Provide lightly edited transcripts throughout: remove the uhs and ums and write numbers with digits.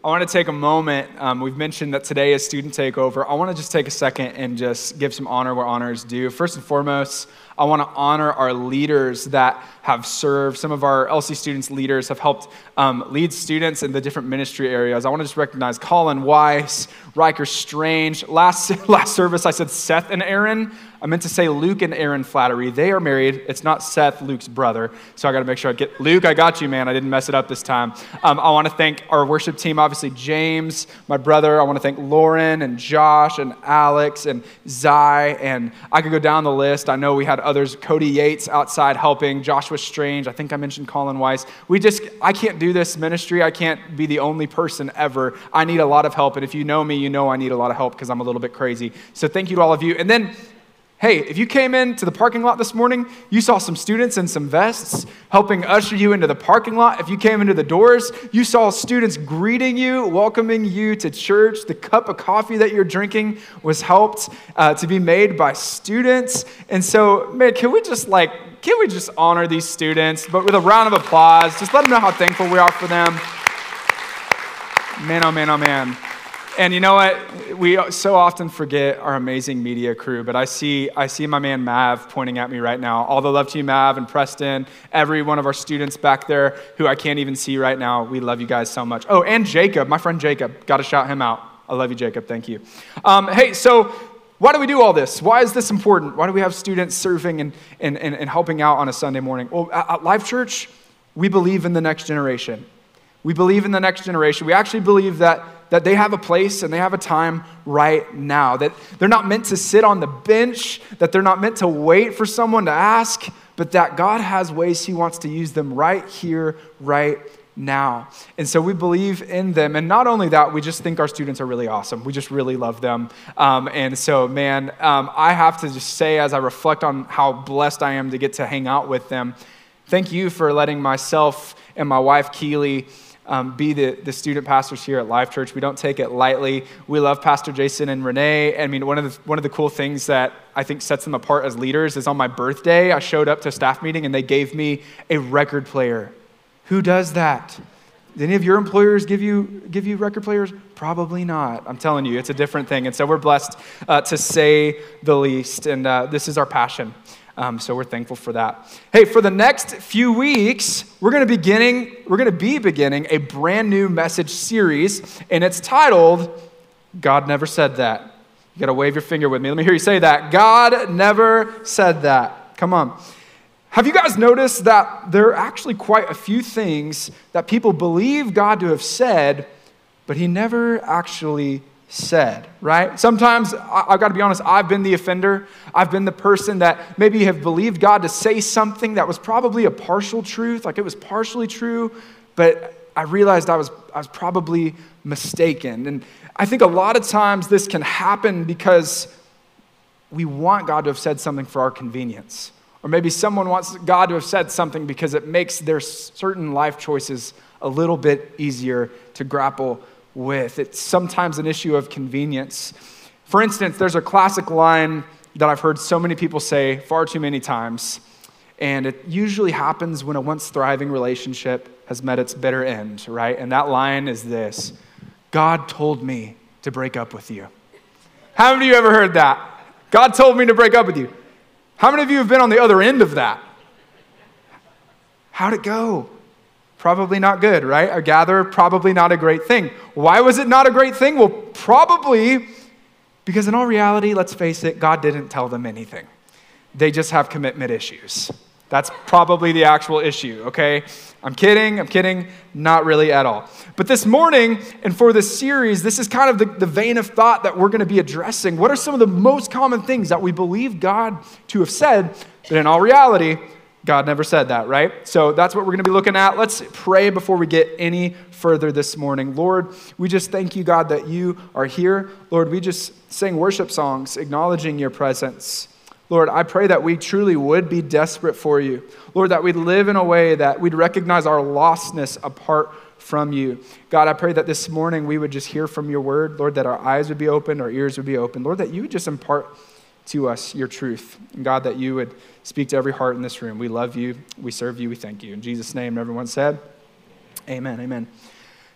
want to take a moment. We've mentioned that today is student takeover. I want to just take a second and just give some honor where honor is due. First and foremost, I want to honor our leaders that have served. Some of our LC students leaders have helped lead students in the different ministry areas. I want to just recognize Colin Weiss, Riker Strange. Last service, I said Seth and Aaron. I meant to say Luke and Aaron Flattery. They are married. It's not Seth, Luke's brother. So I got to make sure I get Luke. I got you, man. I didn't mess it up this time. I want to thank our worship team, obviously James, my brother. I want to thank Lauren and Josh and Alex and Zai. And I could go down the list. I know we had others. Cody Yates outside helping. Joshua Strange. I think I mentioned Colin Weiss. I can't do this ministry. I can't be the only person ever. I need a lot of help. And if you know me, you know I need a lot of help because I'm a little bit crazy. So thank you to all of you. And then, hey, if you came into the parking lot this morning, you saw some students in some vests helping usher you into the parking lot. If you came into the doors, you saw students greeting you, welcoming you to church. The cup of coffee that you're drinking was helped to be made by students. And so, man, can we just honor these students, but with a round of applause? Just let them know how thankful we are for them. Man, oh man, oh man. And you know what? We so often forget our amazing media crew, but I see my man Mav pointing at me right now. All the love to you, Mav and Preston, every one of our students back there who I can't even see right now. We love you guys so much. Oh, and Jacob, my friend Jacob. Got to shout him out. I love you, Jacob. Thank you. Hey, so why do we do all this? Why is this important? Why do we have students serving and helping out on a Sunday morning? Well, at Life Church, we believe in the next generation. We believe in the next generation. We actually believe that they have a place and they have a time right now, that they're not meant to sit on the bench, that they're not meant to wait for someone to ask, but that God has ways he wants to use them right here, right now. And so we believe in them. And not only that, we just think our students are really awesome. We just really love them. And so, man, I have to just say, as I reflect on how blessed I am to get to hang out with them, thank you for letting myself and my wife, Keely, be the student pastors here at Life Church. We don't take it lightly. We love Pastor Jason and Renee. I mean, one of the cool things that I think sets them apart as leaders is on my birthday, I showed up to a staff meeting and they gave me a record player. Who does that? Do any of your employers give you record players? Probably not. I'm telling you, it's a different thing. And so we're blessed to say the least. And this is our passion. So we're thankful for that. Hey, for the next few weeks, we're going to be beginning a brand new message series, and it's titled, God Never Said That. You got to wave your finger with me. Let me hear you say that. God never said that. Come on. Have you guys noticed that there are actually quite a few things that people believe God to have said, but he never actually said, right? Sometimes, I've got to be honest, I've been the offender. I've been the person that maybe have believed God to say something that was probably a partial truth, like it was partially true, but I realized I was probably mistaken. And I think a lot of times this can happen because we want God to have said something for our convenience. Or maybe someone wants God to have said something because it makes their certain life choices a little bit easier to grapple with. It's sometimes an issue of convenience. For instance, there's a classic line that I've heard so many people say far too many times, and it usually happens when a once thriving relationship has met its bitter end, right? And that line is this: God told me to break up with you. How many of you ever heard that? God told me to break up with you. How many of you have been on the other end of that? How'd it go? Probably not good, right? I gather probably not a great thing. Why was it not a great thing? Well, probably because in all reality, let's face it, God didn't tell them anything. They just have commitment issues. That's probably the actual issue, okay? I'm kidding, not really at all. But this morning, and for this series, this is kind of the vein of thought that we're going to be addressing. What are some of the most common things that we believe God to have said, but in all reality, God never said that, right? So that's what we're going to be looking at. Let's pray before we get any further this morning. Lord, we just thank you, God, that you are here. Lord, we just sing worship songs acknowledging your presence. Lord, I pray that we truly would be desperate for you. Lord, that we'd live in a way that we'd recognize our lostness apart from you. God, I pray that this morning we would just hear from your word. Lord, that our eyes would be open, our ears would be open. Lord, that you would just impart to us your truth. And God, that you would speak to every heart in this room. We love you, we serve you, we thank you. In Jesus' name, everyone said, amen, amen.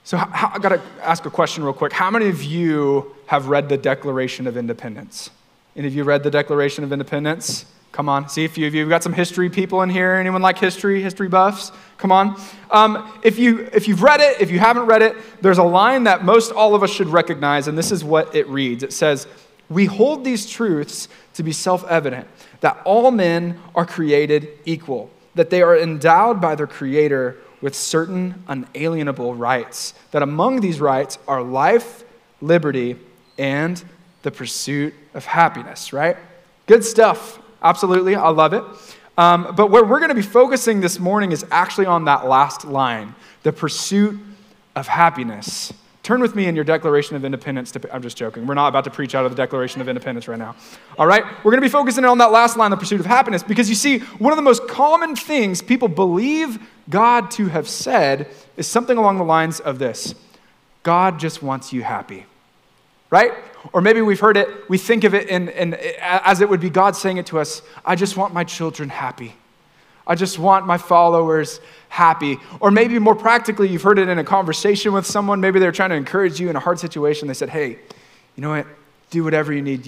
So I got to ask a question real quick. How many of you have read the Declaration of Independence? Any of you read the Declaration of Independence? Come on, see a few of you. We've got some history people in here. Anyone like history buffs? Come on. If you've read it, if you haven't read it, there's a line that most all of us should recognize, and this is what it reads. It says, "We hold these truths to be self-evident, that all men are created equal, that they are endowed by their Creator with certain unalienable rights, that among these rights are life, liberty, and the pursuit of happiness," right? Good stuff. Absolutely, I love it. But where we're going to be focusing this morning is actually on that last line, the pursuit of happiness. Turn with me in your Declaration of Independence. I'm just joking. We're not about to preach out of the Declaration of Independence right now. All right? We're going to be focusing on that last line, the pursuit of happiness, because you see, one of the most common things people believe God to have said is something along the lines of this: God just wants you happy. Right? Or maybe we've heard it, we think of it as it would be God saying it to us: I just want my children happy. I just want my followers happy. Or maybe more practically, you've heard it in a conversation with someone. Maybe they're trying to encourage you in a hard situation. They said, hey, you know what? Do whatever you need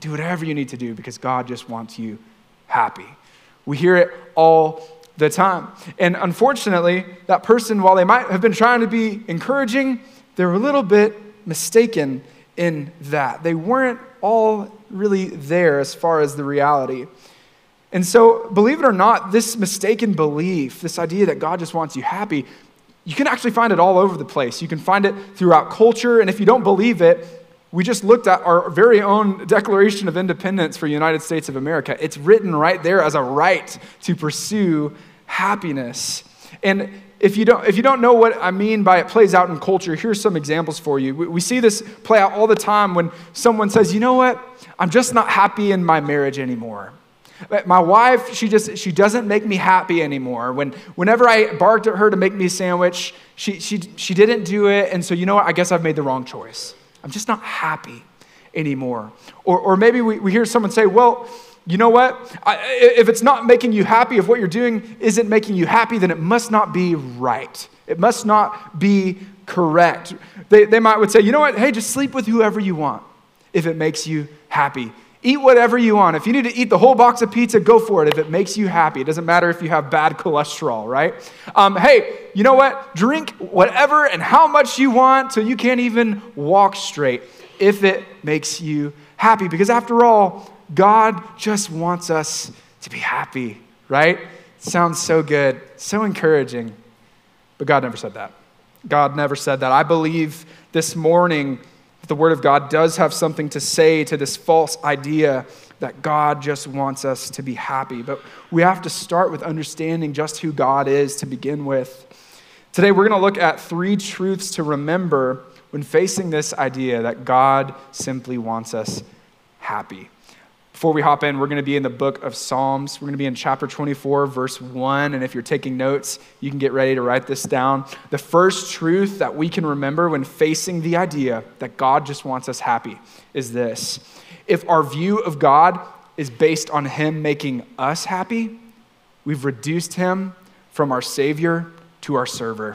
to do because God just wants you happy. We hear it all the time. And unfortunately, that person, while they might have been trying to be encouraging, they were a little bit mistaken in that. They weren't all really there as far as the reality. And so, believe it or not, this mistaken belief, this idea that God just wants you happy, you can actually find it all over the place. You can find it throughout culture, and if you don't believe it, we just looked at our very own Declaration of Independence for the United States of America. It's written right there as a right to pursue happiness. And if you don't know what I mean by it plays out in culture, here's some examples for you. We see this play out all the time when someone says, you know what, I'm just not happy in my marriage anymore. My wife, she doesn't make me happy anymore. Whenever I barked at her to make me a sandwich, she didn't do it, and so you know what, I guess I've made the wrong choice. I'm just not happy anymore. Or maybe we hear someone say, well, you know what? If it's not making you happy, if what you're doing isn't making you happy, then it must not be right. It must not be correct. They would say, you know what? Hey, just sleep with whoever you want if it makes you happy. Eat whatever you want. If you need to eat the whole box of pizza, go for it if it makes you happy. It doesn't matter if you have bad cholesterol, right? Hey, you know what? Drink whatever and how much you want till you can't even walk straight if it makes you happy. Because after all, God just wants us to be happy, right? Sounds so good, so encouraging. But God never said that. God never said that. I believe this morning the Word of God does have something to say to this false idea that God just wants us to be happy. But we have to start with understanding just who God is to begin with. Today we're going to look at 3 truths to remember when facing this idea that God simply wants us happy. Before we hop in, we're going to be in the book of Psalms. We're going to be in chapter 24, verse 1. And if you're taking notes, you can get ready to write this down. The first truth that we can remember when facing the idea that God just wants us happy is this: if our view of God is based on Him making us happy, we've reduced Him from our Savior to our server.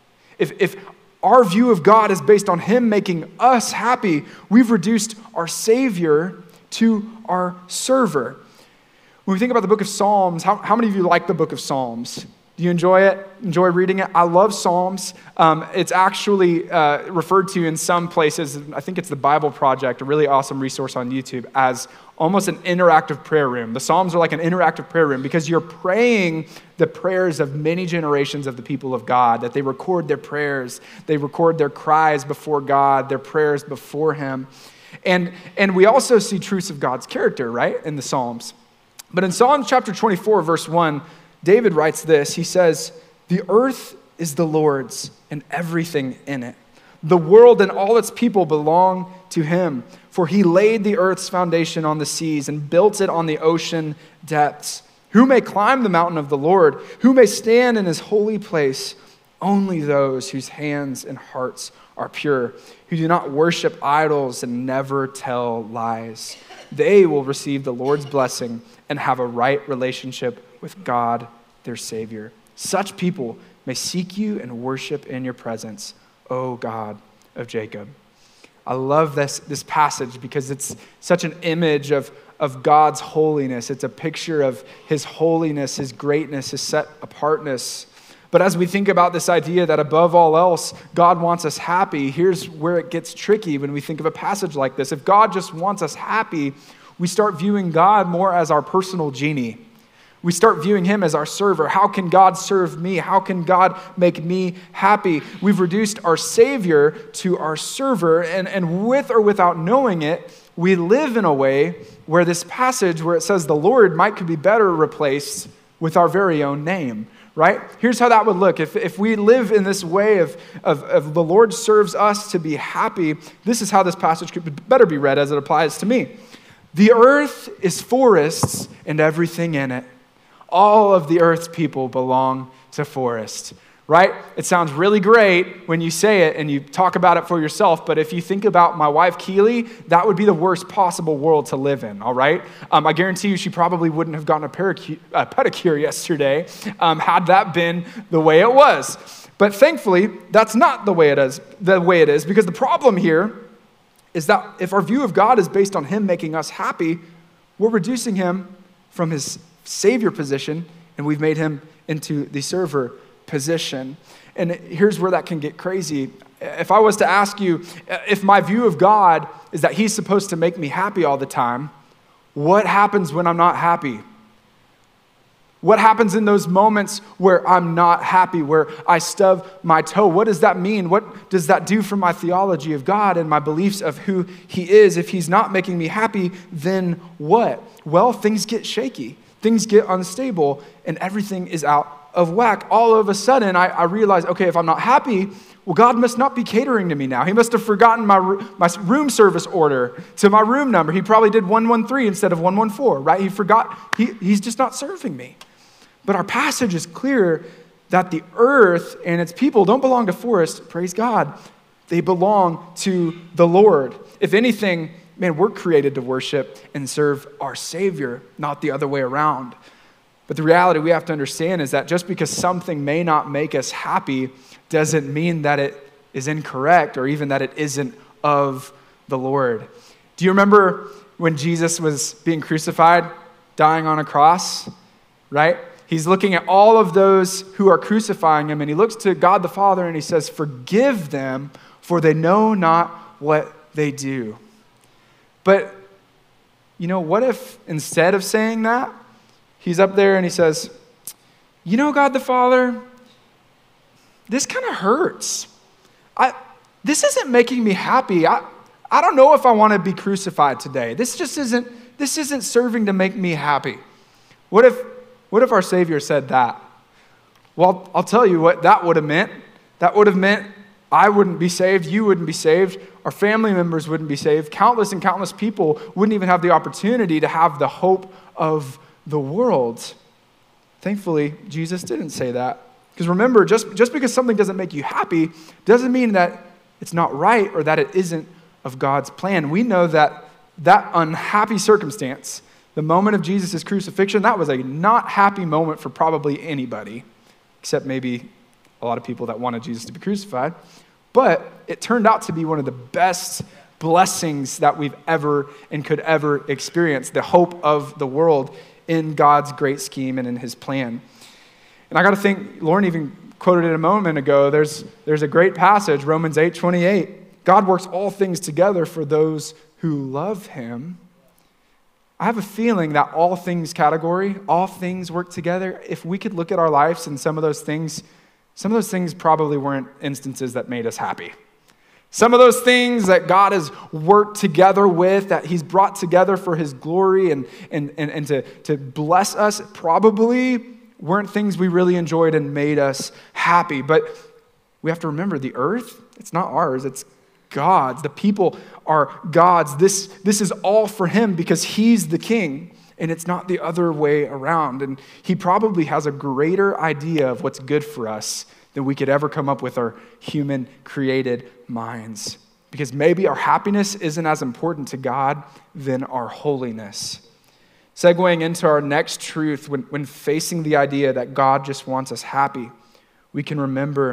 If our view of God is based on Him making us happy, we've reduced our Savior to our server. When we think about the book of Psalms, how many of you like the book of Psalms? Do you enjoy it? Enjoy reading it? I love Psalms. It's actually referred to in some places, I think it's the Bible Project, a really awesome resource on YouTube, as almost an interactive prayer room. The Psalms are like an interactive prayer room because you're praying the prayers of many generations of the people of God, that they record their prayers, they record their cries before God, their prayers before Him. And we also see truths of God's character, right, in the Psalms. But in Psalm chapter 24, verse 1, David writes this. He says, "The earth is the Lord's and everything in it. The world and all its people belong to Him. For He laid the earth's foundation on the seas and built it on the ocean depths. Who may climb the mountain of the Lord? Who may stand in His holy place? Only those whose hands and hearts are pure, who do not worship idols and never tell lies. They will receive the Lord's blessing and have a right relationship with God, their Savior. Such people may seek you and worship in your presence, O God of Jacob. I love this passage because it's such an image of God's holiness. It's a picture of his holiness, his greatness, his set apartness. But as we think about this idea that above all else, God wants us happy, here's where it gets tricky when we think of a passage like this. If God just wants us happy, we start viewing God more as our personal genie. We start viewing him as our server. How can God serve me? How can God make me happy? We've reduced our Savior to our server, and with or without knowing it, we live in a way where this passage where it says the Lord could be better replaced with our very own name, right? Here's how that would look. If we live in this way of the Lord serves us to be happy, this is how this passage could better be read as it applies to me. The earth is forests and everything in it. All of the earth's people belong to forests, right? It sounds really great when you say it and you talk about it for yourself, but if you think about my wife, Keely, that would be the worst possible world to live in, all right? I guarantee you she probably wouldn't have gotten a pedicure yesterday had that been the way it was. But thankfully, that's not the way it is, because the problem here is that if our view of God is based on him making us happy, we're reducing him from his Savior position, and we've made him into the server position. And here's where that can get crazy. If I was to ask you, if my view of God is that he's supposed to make me happy all the time, what happens when I'm not happy? What happens in those moments where I'm not happy, where I stub my toe? What does that mean? What does that do for my theology of God and my beliefs of who he is? If he's not making me happy, then what? Well, things get shaky. Things get unstable, and everything is out of whack. All of a sudden, I realize, okay, if I'm not happy, well, God must not be catering to me now. He must have forgotten my room service order to my room number. He probably did 113 instead of 114, right? He forgot. He's just not serving me. But our passage is clear that the earth and its people don't belong to forests. Praise God. They belong to the Lord. If anything, man, we're created to worship and serve our Savior, not the other way around. But the reality we have to understand is that just because something may not make us happy doesn't mean that it is incorrect or even that it isn't of the Lord. Do you remember when Jesus was being crucified, dying on a cross, right? He's looking at all of those who are crucifying him, and he looks to God the Father and he says, "Forgive them, for they know not what they do." But, what if instead of saying that, he's up there and he says, God the Father, this kind of hurts. This isn't making me happy. I don't know if I want to be crucified today. This isn't serving to make me happy. What if our Savior said that? Well, I'll tell you what that would have meant. That would have meant I wouldn't be saved, you wouldn't be saved, our family members wouldn't be saved, countless and countless people wouldn't even have the opportunity to have the hope of the world. Thankfully, Jesus didn't say that. Because remember, just because something doesn't make you happy doesn't mean that it's not right or that it isn't of God's plan. We know that unhappy circumstance, the moment of Jesus' crucifixion, that was a not happy moment for probably anybody, except maybe a lot of people that wanted Jesus to be crucified. But it turned out to be one of the best blessings that we've ever and could ever experience, the hope of the world in God's great scheme and in his plan. And I got to think, Lauren even quoted it a moment ago, there's a great passage, Romans 8:28. God works all things together for those who love him. I have a feeling that all things category, all things work together. If we could look at our lives and some of those things probably weren't instances that made us happy. Some of those things that God has worked together with, that he's brought together for his glory and to bless us, probably weren't things we really enjoyed and made us happy. But we have to remember the earth, it's not ours, it's God's. The people are God's. This is all for him because he's the king. And it's not the other way around. And he probably has a greater idea of what's good for us than we could ever come up with our human created minds. Because maybe our happiness isn't as important to God than our holiness. Segueing into our next truth, when facing the idea that God just wants us happy, we can remember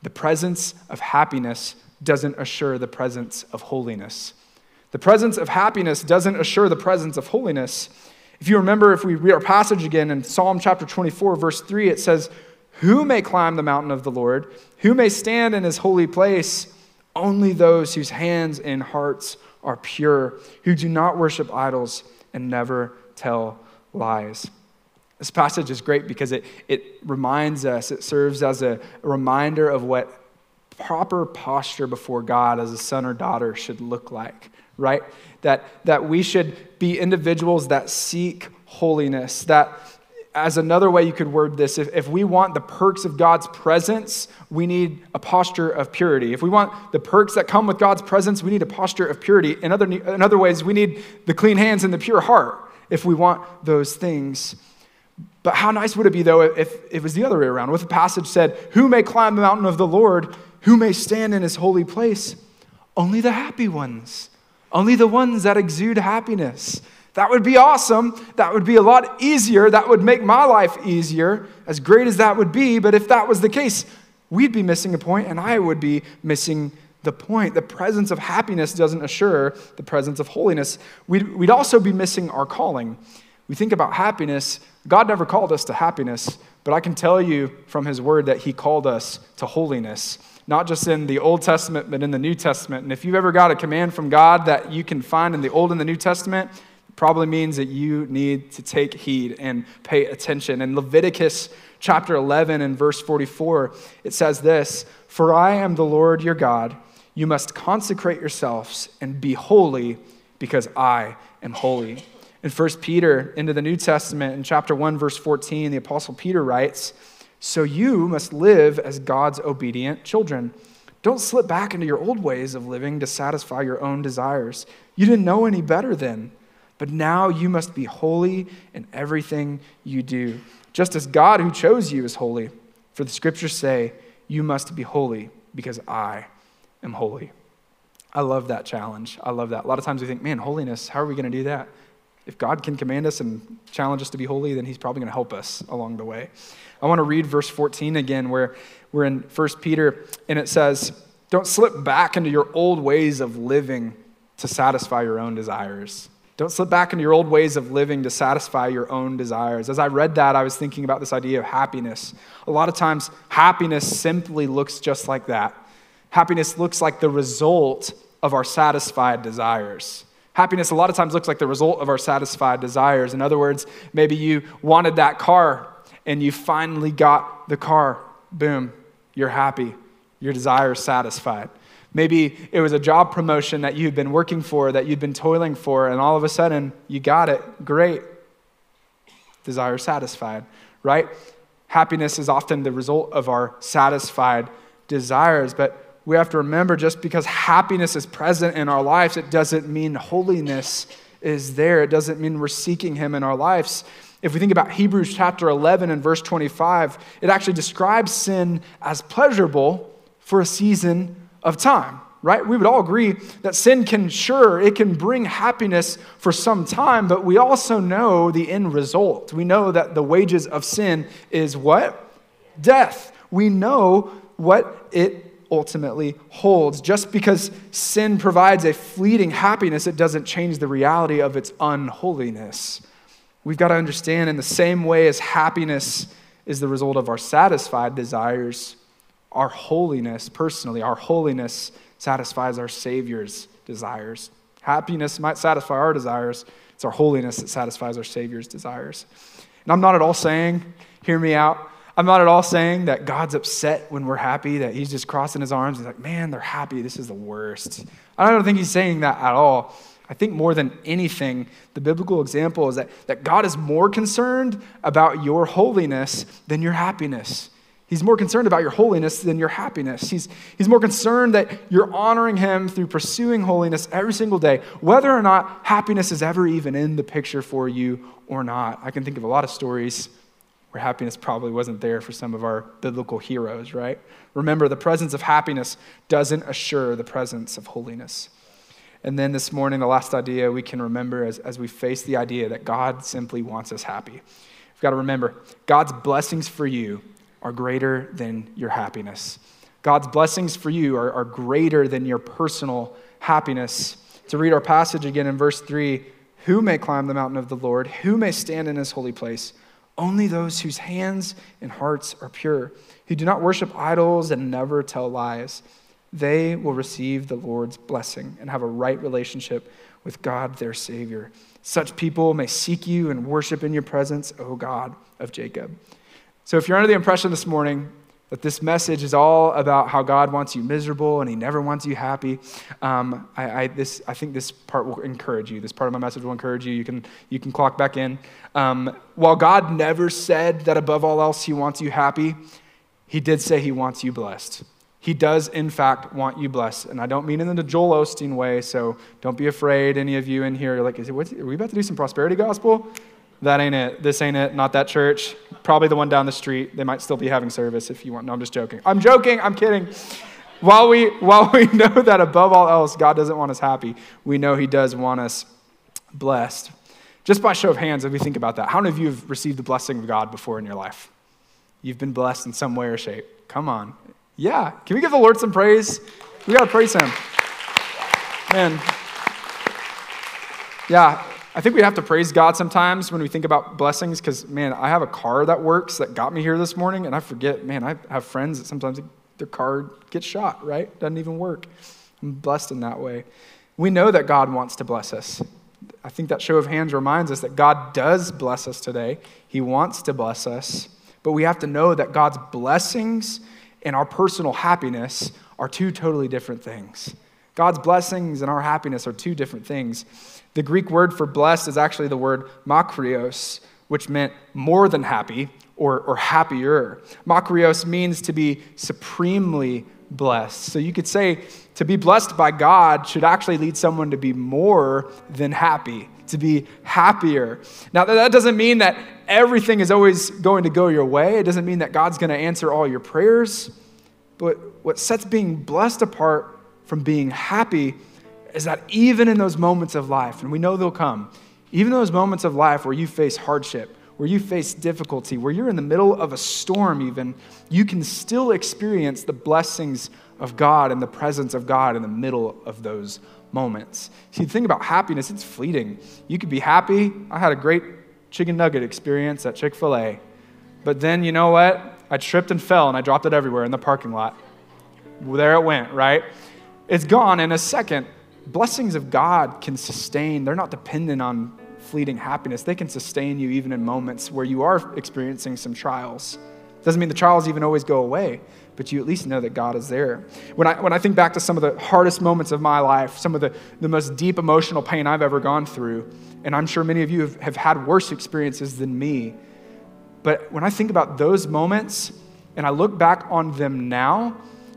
the presence of happiness doesn't assure the presence of holiness. The presence of happiness doesn't assure the presence of holiness. If you remember, if we read our passage again in Psalm chapter 24, verse 3, it says, "Who may climb the mountain of the Lord? Who may stand in his holy place? Only those whose hands and hearts are pure, who do not worship idols and never tell lies." This passage is great because it reminds us, it serves as a reminder of what proper posture before God as a son or daughter should look like, right? That we should be individuals that seek holiness, that as another way you could word this, if we want the perks of God's presence, we need a posture of purity. If we want the perks that come with God's presence, we need a posture of purity. In other ways, we need the clean hands and the pure heart if we want those things. But how nice would it be, though, if it was the other way around? What if the passage said, "Who may climb the mountain of the Lord? Who may stand in his holy place?" Only the happy ones. Only the ones that exude happiness. That would be awesome. That would be a lot easier. That would make my life easier, as great as that would be. But if that was the case, we'd be missing a point, and I would be missing the point. The presence of happiness doesn't assure the presence of holiness. We'd also be missing our calling. We think about happiness. God never called us to happiness, but I can tell you from his word that he called us to holiness. Not just in the Old Testament, but in the New Testament. And if you've ever got a command from God that you can find in the Old and the New Testament, it probably means that you need to take heed and pay attention. In Leviticus chapter 11 and verse 44, it says this, "For I am the Lord your God. You must consecrate yourselves and be holy because I am holy." In 1 Peter, into the New Testament, in chapter 1, verse 14, the Apostle Peter writes, "So you must live as God's obedient children. Don't slip back into your old ways of living to satisfy your own desires. You didn't know any better then, but now you must be holy in everything you do, just as God who chose you is holy. For the scriptures say, you must be holy because I am holy." I love that challenge. I love that. A lot of times we think, man, holiness, how are we going to do that? If God can command us and challenge us to be holy, then he's probably going to help us along the way. I want to read verse 14 again, where we're in 1 Peter, and it says, "Don't slip back into your old ways of living to satisfy your own desires." Don't slip back into your old ways of living to satisfy your own desires. As I read that, I was thinking about this idea of happiness. A lot of times, happiness simply looks just like that. Happiness looks like the result of our satisfied desires. Happiness a lot of times looks like the result of our satisfied desires. In other words, maybe you wanted that car and you finally got the car. Boom, you're happy. Your desire is satisfied. Maybe it was a job promotion that you'd been working for, that you'd been toiling for, and all of a sudden you got it. Great. Desire satisfied, right? Happiness is often the result of our satisfied desires, but we have to remember, just because happiness is present in our lives, it doesn't mean holiness is there. It doesn't mean we're seeking him in our lives. If we think about Hebrews chapter 11 and verse 25, it actually describes sin as pleasurable for a season of time, right? We would all agree that sin can bring happiness for some time, but we also know the end result. We know that the wages of sin is what? Death. We know what it ultimately holds. Just because sin provides a fleeting happiness, it doesn't change the reality of its unholiness. We've got to understand, in the same way as happiness is the result of our satisfied desires, our holiness, personally, our holiness satisfies our Savior's desires. Happiness might satisfy our desires. It's our holiness that satisfies our Savior's desires. And I'm not at all saying, hear me out, I'm not at all saying that God's upset when we're happy, that he's just crossing his arms. He's like, man, they're happy. This is the worst. I don't think he's saying that at all. I think more than anything, the biblical example is that God is more concerned about your holiness than your happiness. He's more concerned about your holiness than your happiness. He's more concerned that you're honoring him through pursuing holiness every single day, whether or not happiness is ever even in the picture for you or not. I can think of a lot of stories where happiness probably wasn't there for some of our biblical heroes, right? Remember, the presence of happiness doesn't assure the presence of holiness. And then this morning, the last idea we can remember as we face the idea that God simply wants us happy. We've got to remember, God's blessings for you are greater than your happiness. God's blessings for you are greater than your personal happiness. To read our passage again in verse 3, who may climb the mountain of the Lord? Who may stand in his holy place? Only those whose hands and hearts are pure, who do not worship idols and never tell lies. They will receive the Lord's blessing and have a right relationship with God, their Savior. Such people may seek you and worship in your presence, O God of Jacob. So if you're under the impression this morning that this message is all about how God wants you miserable and he never wants you happy, I think this part will encourage you. This part of my message will encourage you. You can clock back in. While God never said that above all else he wants you happy, he did say he wants you blessed. He does, in fact, want you blessed. And I don't mean in the Joel Osteen way, so don't be afraid, any of you in here. You're like, are we about to do some prosperity gospel? That ain't it. This ain't it. Not that church. Probably the one down the street. They might still be having service if you want. No, I'm just joking. I'm joking. I'm kidding. While we know that above all else, God doesn't want us happy, we know he does want us blessed. Just by show of hands, if we think about that, how many of you have received the blessing of God before in your life? You've been blessed in some way or shape. Come on. Yeah. Can we give the Lord some praise? We got to praise him. Man. Yeah. I think we have to praise God sometimes when we think about blessings because, man, I have a car that works that got me here this morning, and I forget, man, I have friends that sometimes their car gets shot, right? Doesn't even work. I'm blessed in that way. We know that God wants to bless us. I think that show of hands reminds us that God does bless us today. He wants to bless us, but we have to know that God's blessings and our personal happiness are two totally different things. God's blessings and our happiness are two different things. The Greek word for blessed is actually the word makarios, which meant more than happy or happier. Makarios means to be supremely blessed. So you could say to be blessed by God should actually lead someone to be more than happy, to be happier. Now, that doesn't mean that everything is always going to go your way. It doesn't mean that God's going to answer all your prayers. But what sets being blessed apart from being happy is that even in those moments of life, and we know they'll come, even those moments of life where you face hardship, where you face difficulty, where you're in the middle of a storm even, you can still experience the blessings of God and the presence of God in the middle of those moments. See, the thing about happiness, it's fleeting. You could be happy. I had a great chicken nugget experience at Chick-fil-A. But then, you know what? I tripped and fell, and I dropped it everywhere in the parking lot. There it went, right? It's gone in a second. Blessings of God can sustain. They're not dependent on fleeting happiness. They can sustain you even in moments where you are experiencing some trials. Doesn't mean the trials even always go away, but you at least know that God is there. When I think back to some of the hardest moments of my life, some of the most deep emotional pain I've ever gone through, and I'm sure many of you have had worse experiences than me, but when I think about those moments and I look back on them now,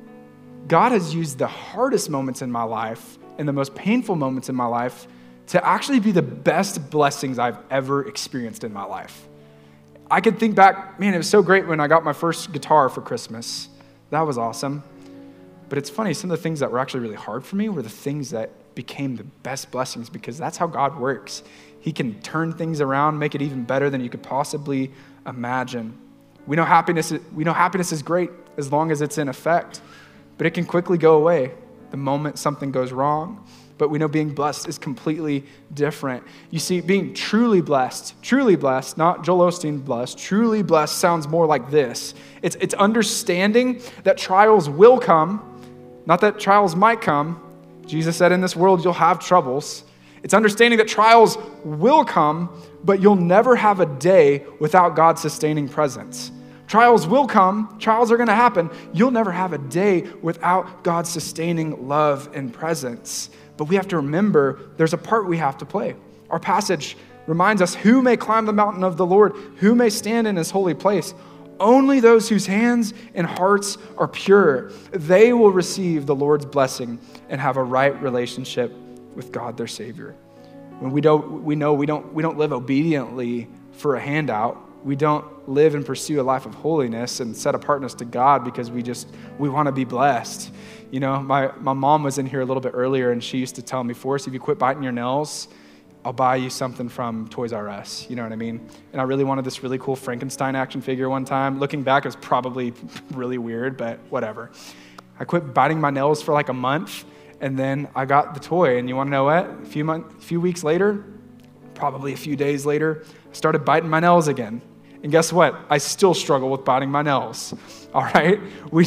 God has used the hardest moments in my life and the most painful moments in my life to actually be the best blessings I've ever experienced in my life. I could think back, man, it was so great when I got my first guitar for Christmas. That was awesome. But it's funny, some of the things that were actually really hard for me were the things that became the best blessings because that's how God works. He can turn things around, make it even better than you could possibly imagine. We know happiness is great as long as it's in effect, but it can quickly go away the moment something goes wrong. But we know being blessed is completely different. You see, being truly blessed, not Joel Osteen blessed, truly blessed sounds more like this. It's understanding that trials will come, not that trials might come. Jesus said, in this world, you'll have troubles. It's understanding that trials will come, but you'll never have a day without God's sustaining presence. Trials will come. Trials are going to happen. You'll never have a day without God's sustaining love and presence. But we have to remember there's a part we have to play. Our passage reminds us, who may climb the mountain of the Lord? Who may stand in his holy place? Only those whose hands and hearts are pure. They will receive the Lord's blessing and have a right relationship with God, their Savior. When we know we don't live obediently for a handout. We don't live and pursue a life of holiness and set apartness to God because we want to be blessed. You know, my mom was in here a little bit earlier and she used to tell me, Forrest, if you quit biting your nails, I'll buy you something from Toys R Us. You know what I mean? And I really wanted this really cool Frankenstein action figure one time. Looking back, it was probably really weird, but whatever. I quit biting my nails for like a month, and then I got the toy. And you want to know what? A few weeks later, probably a few days later, I started biting my nails again. And guess what? I still struggle with biting my nails. All right? We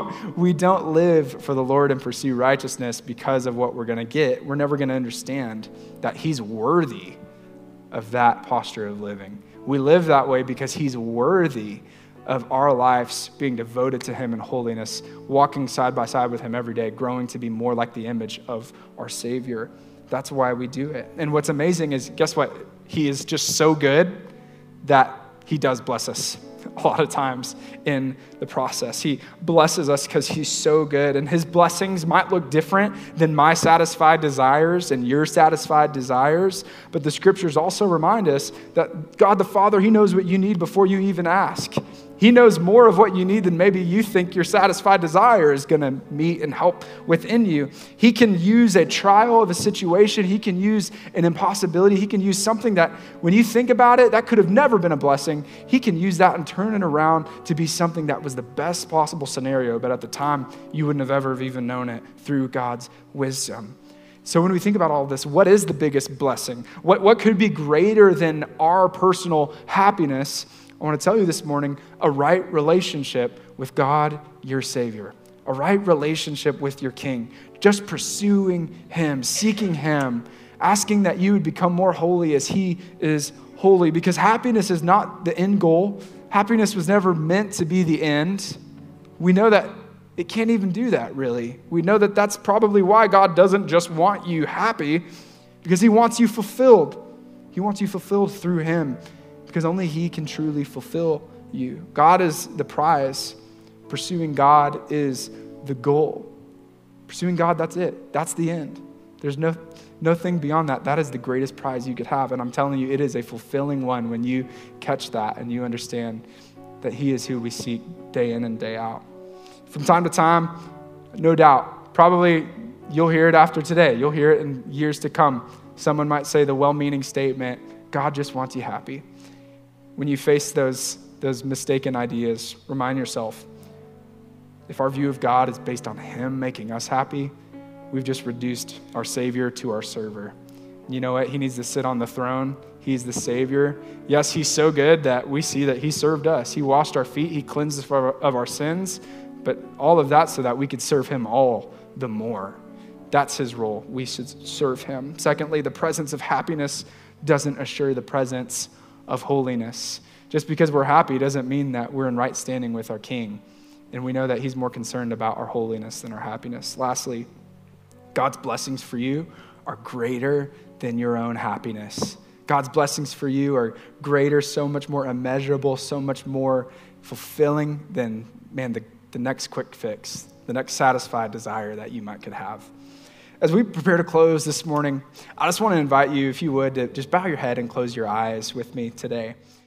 don't live for the Lord and pursue righteousness because of what we're going to get. We're never going to understand that he's worthy of that posture of living. We live that way because he's worthy of our lives being devoted to him in holiness, walking side by side with him every day, growing to be more like the image of our Savior. That's why we do it. And what's amazing is, guess what? He is just so good that he does bless us a lot of times in the process. He blesses us because he's so good, and his blessings might look different than my satisfied desires and your satisfied desires, but the scriptures also remind us that God the Father, he knows what you need before you even ask. He knows more of what you need than maybe you think your satisfied desire is going to meet and help within you. He can use a trial of a situation. He can use an impossibility. He can use something that when you think about it, that could have never been a blessing. He can use that and turn it around to be something that was the best possible scenario, but at the time, you wouldn't have ever even known it through God's wisdom. So when we think about all of this, what is the biggest blessing? What could be greater than our personal happiness? I want to tell you this morning, a right relationship with God, your Savior. A right relationship with your King. Just pursuing him, seeking him, asking that you would become more holy as he is holy. Because happiness is not the end goal. Happiness was never meant to be the end. We know that it can't even do that, really. We know that that's probably why God doesn't just want you happy, because he wants you fulfilled. He wants you fulfilled through him, because only he can truly fulfill you. God is the prize. Pursuing God is the goal. Pursuing God, that's it. That's the end. There's nothing beyond that. That is the greatest prize you could have. And I'm telling you, it is a fulfilling one when you catch that and you understand that he is who we seek day in and day out. From time to time, no doubt, probably you'll hear it after today. You'll hear it in years to come. Someone might say the well-meaning statement, God just wants you happy. When you face those mistaken ideas, remind yourself, if our view of God is based on him making us happy, we've just reduced our Savior to our server. You know what? He needs to sit on the throne. He's the Savior. Yes, he's so good that we see that he served us. He washed our feet. He cleansed us of our sins, but all of that so that we could serve him all the more. That's his role. We should serve him. Secondly, the presence of happiness doesn't assure the presence of holiness. Just because we're happy doesn't mean that we're in right standing with our King. And we know that he's more concerned about our holiness than our happiness. Lastly, God's blessings for you are greater than your own happiness. God's blessings for you are greater, so much more immeasurable, so much more fulfilling than, the next quick fix, the next satisfied desire that you could have. As we prepare to close this morning, I just want to invite you, if you would, to just bow your head and close your eyes with me today.